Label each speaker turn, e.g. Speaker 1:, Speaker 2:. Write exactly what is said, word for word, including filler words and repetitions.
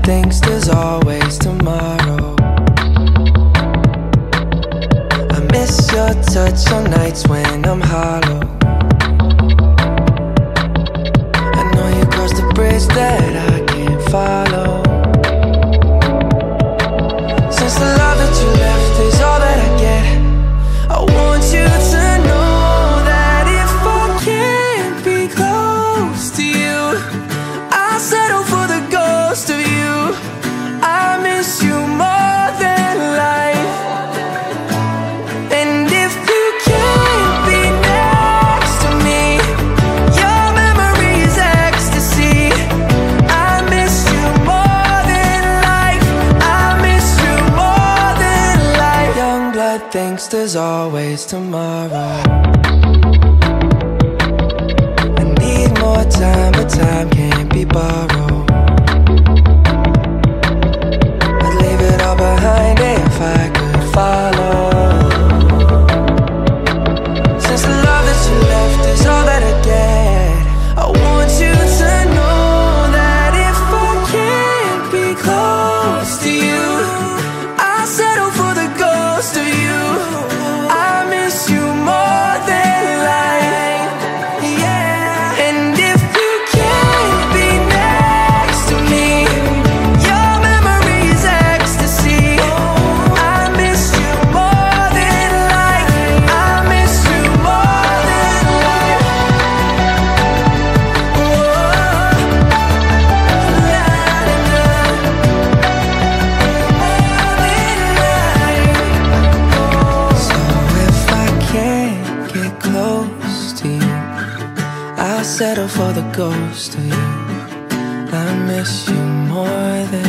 Speaker 1: thinks there's always tomorrow. I miss your touch on nights when I'm hollow. I know you crossed the bridge that I can't follow. Since the love that you left is all that I get, I want you to know that if I can't be close to you, I'll settle for the ghost of you. I miss you more than life. And if you can't be next to me, your memory is ecstasy. I miss you more than life. I miss you more than life. Young blood thinks there's always tomorrow. I need more time, but time can't be borrowed. I'd leave it all behind if I could follow. Since the love that you left is all that I get, I want you to know that if I can't be close to you, I'll settle for the ghost of you. I miss you more than life, yeah. And if you can't be next to me, your memory is ecstasy. I miss you more than life. I miss you more than life. So if I can't get close to you, I'll settle for the ghost of you. I miss you more than